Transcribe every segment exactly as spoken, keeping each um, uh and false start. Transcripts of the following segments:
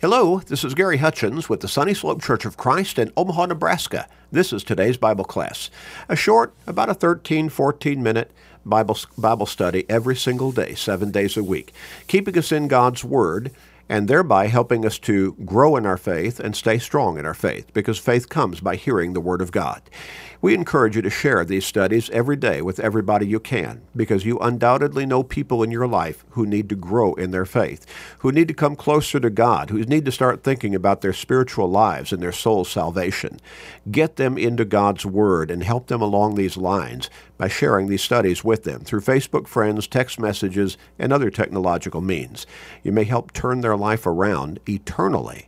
Hello, this is Gary Hutchins with the Sunny Slope Church of Christ in Omaha, Nebraska. This is today's Bible class. A short, about a thirteen, fourteen minute Bible, Bible study every single day, seven days a week, keeping us in God's Word and thereby helping us to grow in our faith and stay strong in our faith, because faith comes by hearing the Word of God. We encourage you to share these studies every day with everybody you can, because you undoubtedly know people in your life who need to grow in their faith, who need to come closer to God, who need to start thinking about their spiritual lives and their soul's salvation. Get them into God's Word and help them along these lines by sharing these studies with them through Facebook friends, text messages, and other technological means. You may help turn their life around eternally.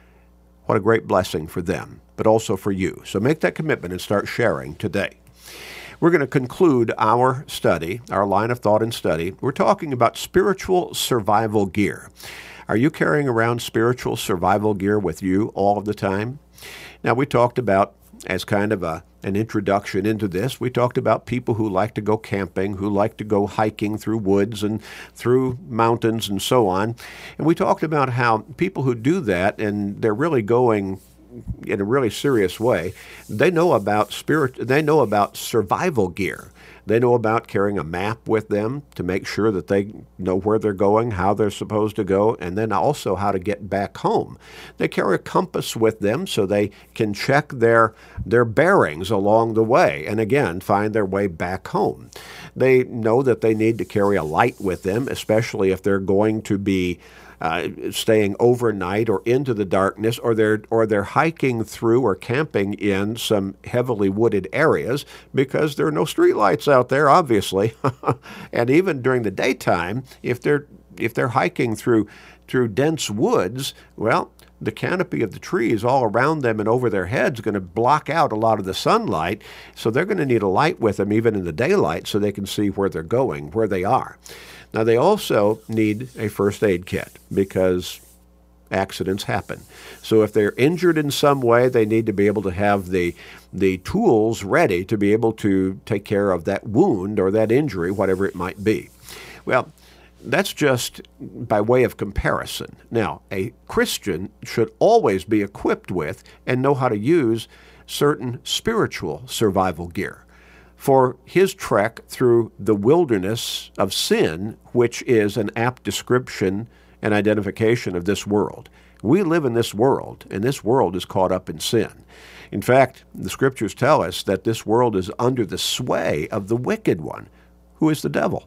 What a great blessing for them, but also for you. So make that commitment and start sharing today. We're going to conclude our study, our line of thought and study. We're talking about spiritual survival gear. Are you carrying around spiritual survival gear with you all of the time? Now, we talked about, as kind of a, an introduction into this, we talked about people who like to go camping, who like to go hiking through woods and through mountains and so on. And we talked about how people who do that, and they're really going in a really serious way, they know about spirit, they know about survival gear. They know about carrying a map with them to make sure that they know where they're going, how they're supposed to go, and then also how to get back home. They carry a compass with them so they can check their their bearings along the way and again find their way back home. They know that they need to carry a light with them, especially if they're going to be Uh, staying overnight or into the darkness, or they're or they're hiking through or camping in some heavily wooded areas, because there are no streetlights out there, obviously. And even during the daytime, if they're if they're hiking through through dense woods, well, the canopy of the trees all around them and over their heads is going to block out a lot of the sunlight, so they're going to need a light with them even in the daylight so they can see where they're going, where they are. Now, they also need a first aid kit because accidents happen. So if they're injured in some way, they need to be able to have the the tools ready to be able to take care of that wound or that injury, whatever it might be. Well, that's just by way of comparison. Now, a Christian should always be equipped with and know how to use certain spiritual survival gear for his trek through the wilderness of sin, which is an apt description and identification of this world. We live in this world, and this world is caught up in sin. In fact, the Scriptures tell us that this world is under the sway of the wicked one, who is the devil.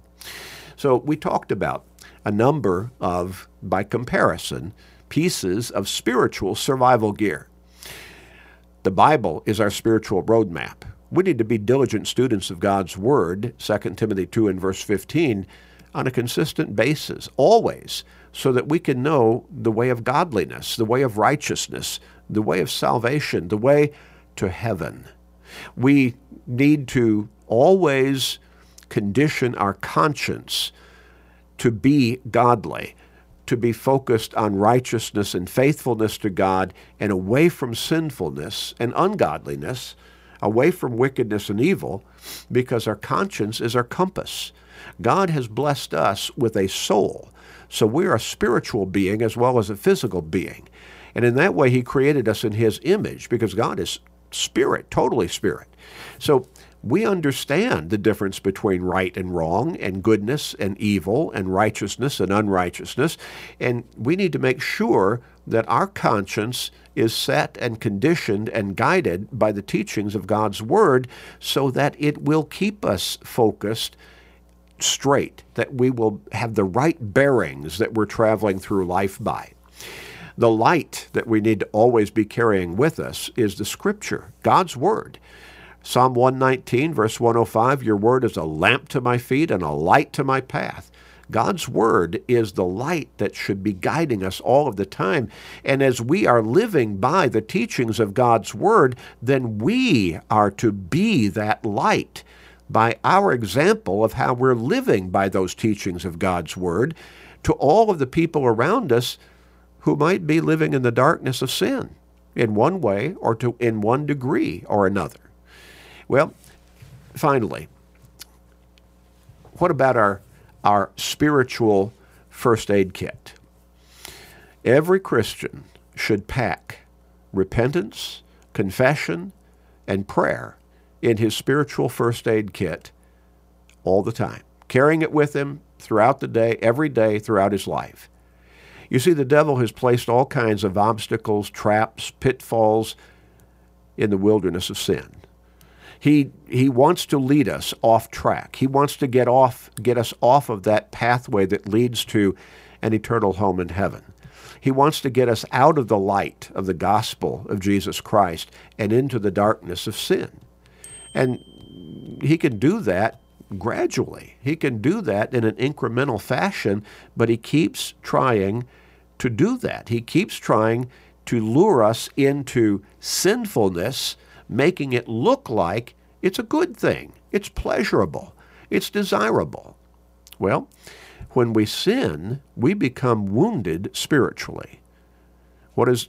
So we talked about a number of, by comparison, pieces of spiritual survival gear. The Bible is our spiritual roadmap. We need to be diligent students of God's Word, Second Timothy two and verse fifteen, on a consistent basis, always, so that we can know the way of godliness, the way of righteousness, the way of salvation, the way to heaven. We need to always condition our conscience to be godly, to be focused on righteousness and faithfulness to God, and away from sinfulness and ungodliness, away from wickedness and evil, because our conscience is our compass. God has blessed us with a soul, so we're a spiritual being as well as a physical being. And in that way, He created us in His image, because God is spirit, totally spirit. So we understand the difference between right and wrong, and goodness and evil, and righteousness and unrighteousness, and we need to make sure that our conscience is set and conditioned and guided by the teachings of God's Word, so that it will keep us focused straight, that we will have the right bearings that we're traveling through life by. The light that we need to always be carrying with us is the Scripture, God's Word. Psalm one nineteen, verse one oh five, your word is a lamp to my feet and a light to my path. God's Word is the light that should be guiding us all of the time. And as we are living by the teachings of God's Word, then we are to be that light by our example of how we're living by those teachings of God's Word to all of the people around us who might be living in the darkness of sin in one way or to in one degree or another. Well, finally, what about our our spiritual first aid kit? Every Christian should pack repentance, confession, and prayer in his spiritual first aid kit all the time, carrying it with him throughout the day, every day, throughout his life. You see, the devil has placed all kinds of obstacles, traps, pitfalls in the wilderness of sin. He he wants to lead us off track. He wants to get off, get us off of that pathway that leads to an eternal home in heaven. He wants to get us out of the light of the gospel of Jesus Christ and into the darkness of sin. And he can do that gradually. He can do that in an incremental fashion, but he keeps trying to do that. He keeps trying to lure us into sinfulness, making it look like it's a good thing, it's pleasurable, it's desirable. Well, when we sin, we become wounded spiritually. What does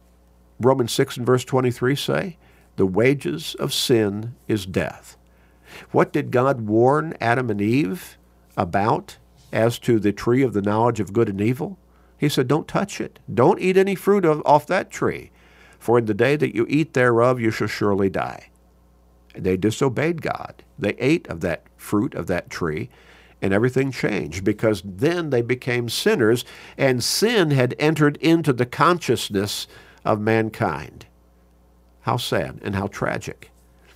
Romans six and verse twenty-three say? The wages of sin is death. What did God warn Adam and Eve about as to the tree of the knowledge of good and evil? He said, don't touch it. Don't eat any fruit of, off that tree. For in the day that you eat thereof, you shall surely die. They disobeyed God. They ate of that fruit of that tree, and everything changed because then they became sinners, and sin had entered into the consciousness of mankind. How sad and how tragic.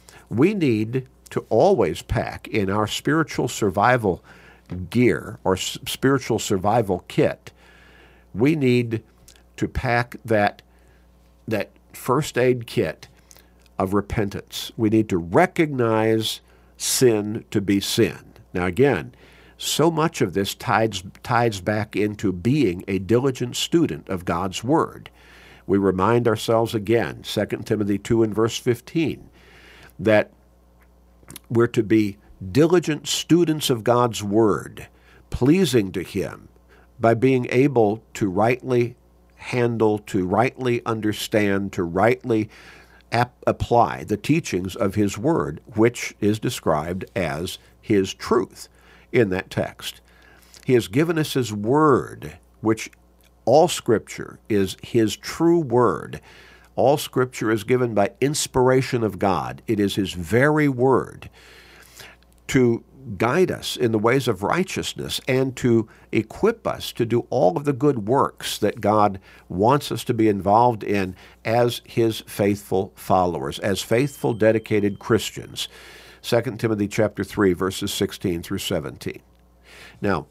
We need to always pack in our spiritual survival gear or s- spiritual survival kit. We need to pack that, that first aid kit of repentance. We need to recognize sin to be sin. Now again, so much of this ties, ties back into being a diligent student of God's Word. We remind ourselves again, Second Timothy two and verse fifteen, that we're to be diligent students of God's Word, pleasing to Him by being able to rightly handle, to rightly understand, to rightly ap- apply the teachings of His Word, which is described as His truth in that text. He has given us His Word, which all Scripture is His true Word. All Scripture is given by inspiration of God. It is His very Word to guide us in the ways of righteousness and to equip us to do all of the good works that God wants us to be involved in as His faithful followers, as faithful, dedicated Christians. Second Timothy chapter three, verses sixteen through seventeen. Now,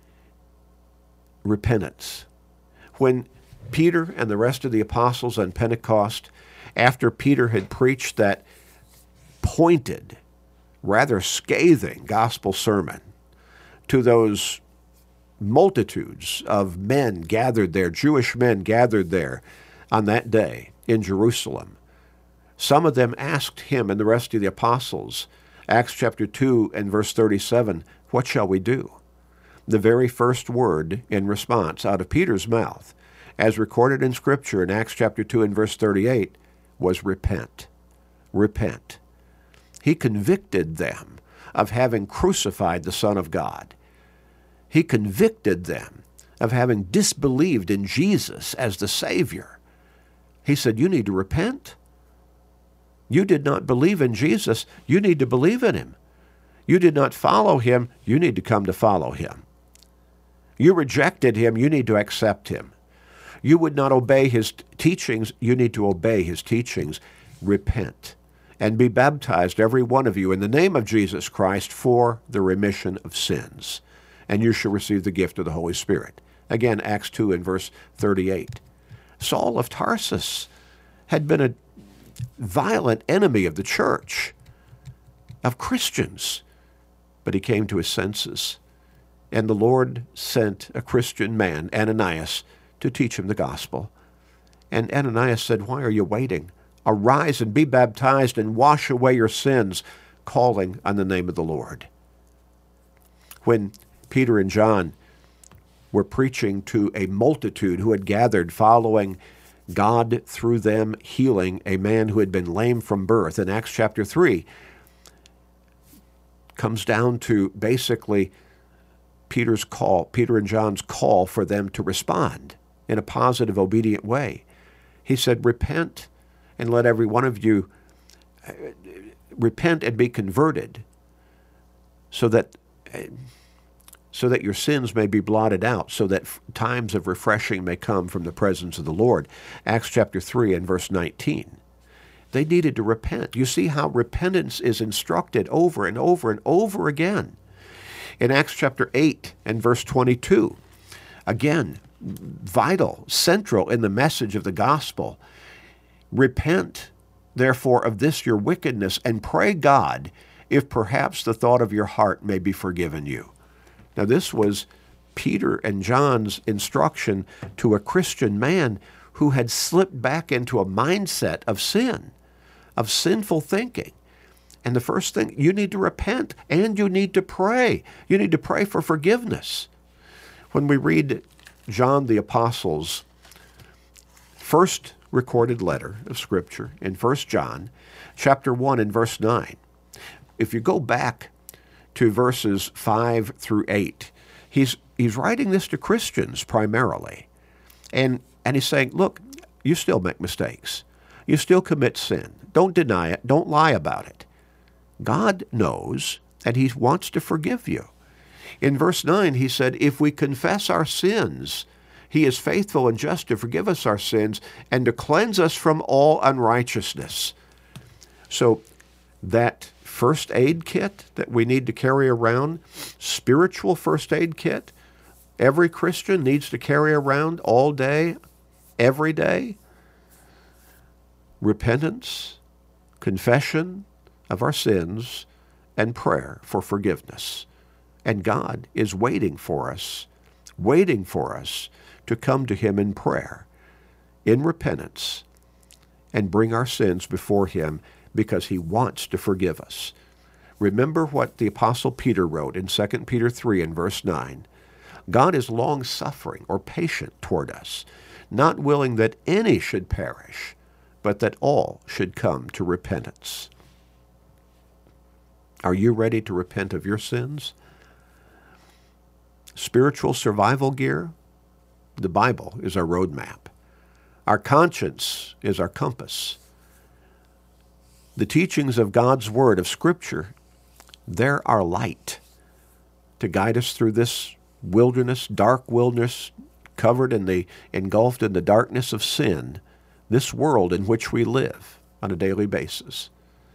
repentance. When Peter and the rest of the apostles on Pentecost, after Peter had preached that pointed, rather scathing gospel sermon to those multitudes of men gathered there, Jewish men gathered there on that day in Jerusalem, some of them asked him and the rest of the apostles, Acts chapter two and verse thirty-seven, what shall we do? The very first word in response out of Peter's mouth, as recorded in Scripture in Acts chapter two and verse thirty-eight, was repent. Repent. He convicted them of having crucified the Son of God. He convicted them of having disbelieved in Jesus as the Savior. He said, you need to repent. You did not believe in Jesus. You need to believe in Him. You did not follow Him. You need to come to follow Him. You rejected Him. You need to accept Him. You would not obey His teachings. You need to obey His teachings. Repent and be baptized, every one of you, in the name of Jesus Christ for the remission of sins, and you shall receive the gift of the Holy Spirit. Again, Acts two and verse thirty-eight. Saul of Tarsus had been a violent enemy of the church, of Christians, but he came to his senses, and the Lord sent a Christian man, Ananias, to teach him the gospel. And Ananias said, why are you waiting? Arise and be baptized and wash away your sins, calling on the name of the Lord. When Peter and John were preaching to a multitude who had gathered following God through them healing a man who had been lame from birth, in Acts chapter three, comes down to basically Peter's call, Peter and John's call for them to respond. in a positive, obedient way. He said, repent and let every one of you uh, repent and be converted so that uh, so that your sins may be blotted out, so that f- times of refreshing may come from the presence of the Lord. Acts chapter three and verse nineteen. They needed to repent. You see how repentance is instructed over and over and over again. In Acts chapter eight and verse twenty-two, again, vital, central in the message of the gospel. Repent, therefore, of this your wickedness, and pray God, if perhaps the thought of your heart may be forgiven you. Now, this was Peter and John's instruction to a Christian man who had slipped back into a mindset of sin, of sinful thinking. And the first thing, you need to repent and you need to pray. You need to pray for forgiveness. When we read John the Apostle's first recorded letter of Scripture in First John, chapter one and verse nine, if you go back to verses five through eight, he's he's writing this to Christians primarily. And, and he's saying, look, you still make mistakes. You still commit sin. Don't deny it. Don't lie about it. God knows, and he wants to forgive you. In verse nine, he said, if we confess our sins, he is faithful and just to forgive us our sins and to cleanse us from all unrighteousness. So that first aid kit that we need to carry around, spiritual first aid kit, every Christian needs to carry around all day, every day. Repentance, confession of our sins, and prayer for forgiveness. And God is waiting for us, waiting for us to come to him in prayer, in repentance, and bring our sins before him because he wants to forgive us. Remember what the Apostle Peter wrote in Second Peter three and verse nine. God is long-suffering or patient toward us, not willing that any should perish, but that all should come to repentance. Are you ready to repent of your sins? Spiritual survival gear? The Bible is our roadmap. Our conscience is our compass. The teachings of God's Word, of Scripture, they're our light to guide us through this wilderness, dark wilderness, covered in the, engulfed in the darkness of sin, this world in which we live on a daily basis.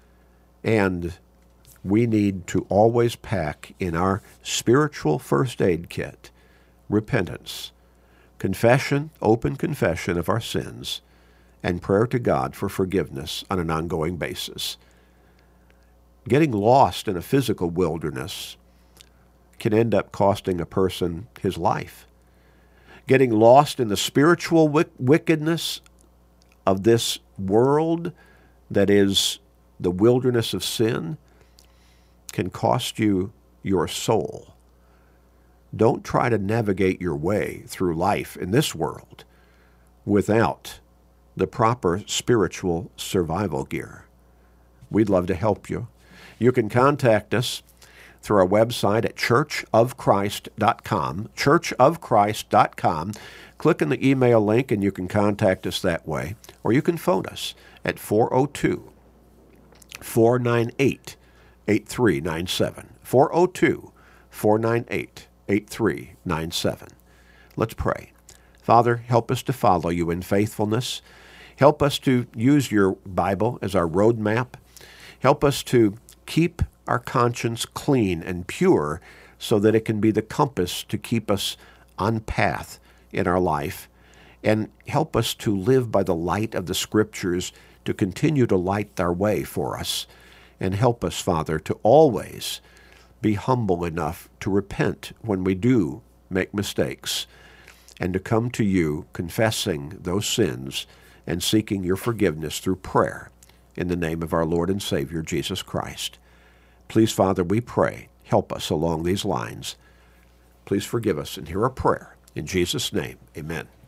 And we need to always pack in our spiritual first aid kit repentance, confession, open confession of our sins, and prayer to God for forgiveness on an ongoing basis. Getting lost in a physical wilderness can end up costing a person his life. Getting lost in the spiritual wick- wickedness of this world that is the wilderness of sin can cost you your soul. Don't try to navigate your way through life in this world without the proper spiritual survival gear. We'd love to help you. You can contact us through our website at church of christ dot com, church of christ dot com. Click on the email link and you can contact us that way. Or you can phone us at four oh two, four nine eight, eight three nine seven, four oh two, four nine eight, eight three nine seven. Let's pray. Father, help us to follow you in faithfulness. Help us to use your Bible as our roadmap. Help us to keep our conscience clean and pure so that it can be the compass to keep us on path in our life. And help us to live by the light of the Scriptures to continue to light our way for us. And help us, Father, to always be humble enough to repent when we do make mistakes and to come to you confessing those sins and seeking your forgiveness through prayer in the name of our Lord and Savior, Jesus Christ. Please, Father, we pray, help us along these lines. Please forgive us and hear our prayer. In Jesus' name, amen.